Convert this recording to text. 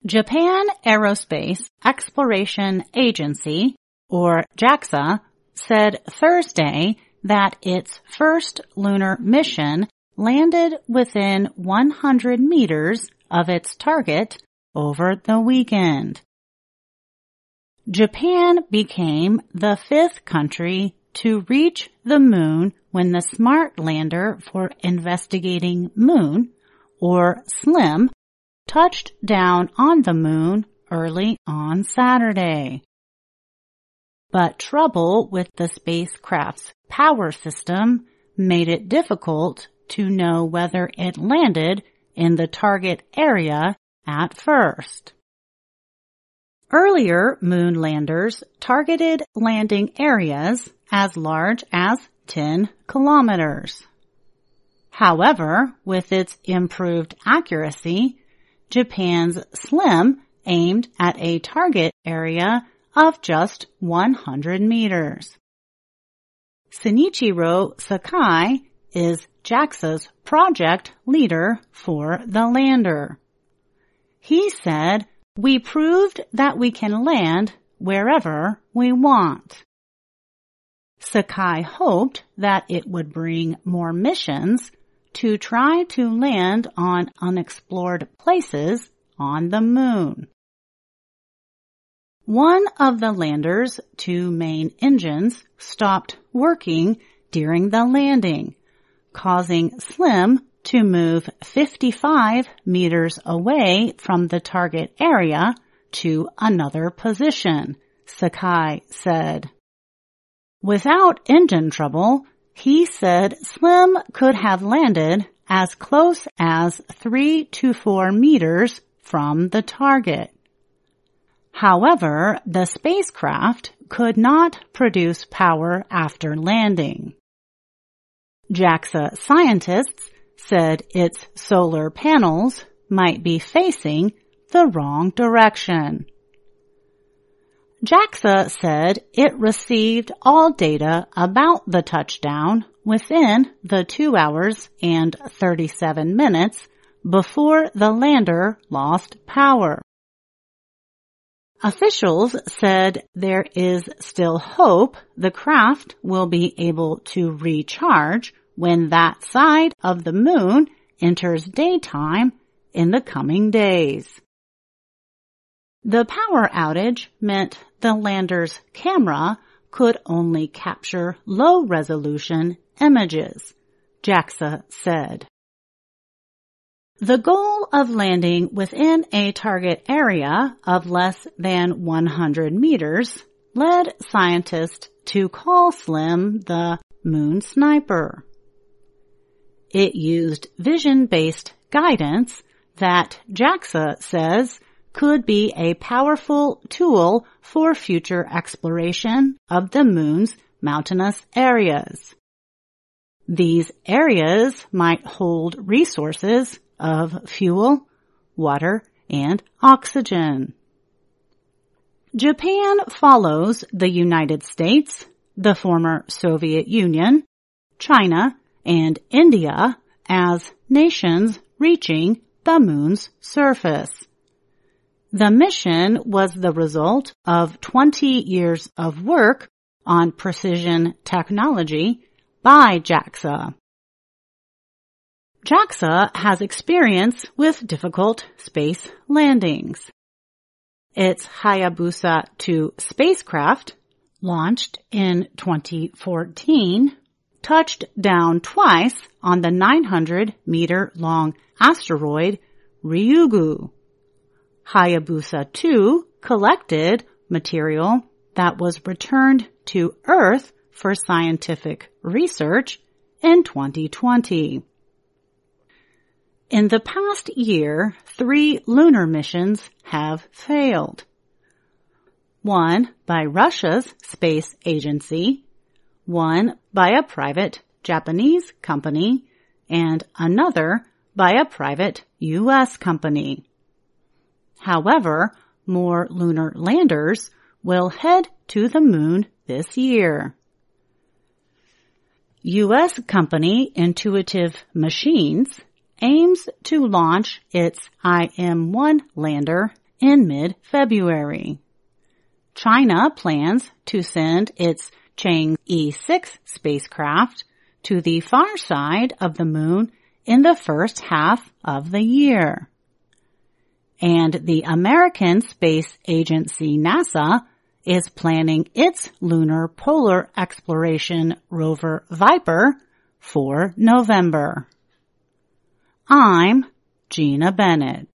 Japan Aerospace Exploration Agency, or JAXA, said Thursday that its first lunar mission landed within 100 meters of its target over the weekend. Japan became the fifth country to reach the moon when the Smart Lander for Investigating Moon, or SLIM, touched down on the moon early on Saturday. But trouble with the spacecraft's power system made it difficult to know whether it landed in the target area at first. Earlier moon landers targeted landing areas as large as 10 kilometers. However, with its improved accuracy, Japan's SLIM aimed at a target area of just 100 meters. Shinichiro Sakai is JAXA's project leader for the lander. He said, "We proved that we can land wherever we want." Sakai hoped that it would bring more missions to try to land on unexplored places on the moon. One of the lander's two main engines stopped working during the landing, causing SLIM to move 55 meters away from the target area to another position, Sakai said. Without engine trouble, he said SLIM could have landed as close as 3 to 4 meters from the target. However, the spacecraft could not produce power after landing. JAXA scientists said its solar panels might be facing the wrong direction. JAXA said it received all data about the touchdown within the 2 hours and 37 minutes before the lander lost power. Officials said there is still hope the craft will be able to recharge when that side of the moon enters daytime in the coming days. The power outage meant the lander's camera could only capture low-resolution images, JAXA said. The goal of landing within a target area of less than 100 meters led scientists to call SLIM the Moon Sniper. It used vision-based guidance that JAXA says could be a powerful tool for future exploration of the moon's mountainous areas. These areas might hold resources of fuel, water, and oxygen. Japan follows the United States, the former Soviet Union, China, and India as nations reaching the moon's surface. The mission was the result of 20 years of work on precision technology by JAXA. JAXA has experience with difficult space landings. Its Hayabusa 2 spacecraft, launched in 2014, touched down twice on the 900-meter-long asteroid Ryugu. Hayabusa 2 collected material that was returned to Earth for scientific research in 2020. In the past year, 3 lunar missions have failed. One by Russia's space agency, one by a private Japanese company, and another by a private U.S. company. However, more lunar landers will head to the moon this year. U.S. company Intuitive Machines aims to launch its IM-1 lander in mid-February. China plans to send its Chang'e 6 spacecraft to the far side of the moon in the first half of the year. And the American Space Agency NASA is planning its lunar polar exploration rover Viper for November. I'm Gina Bennett.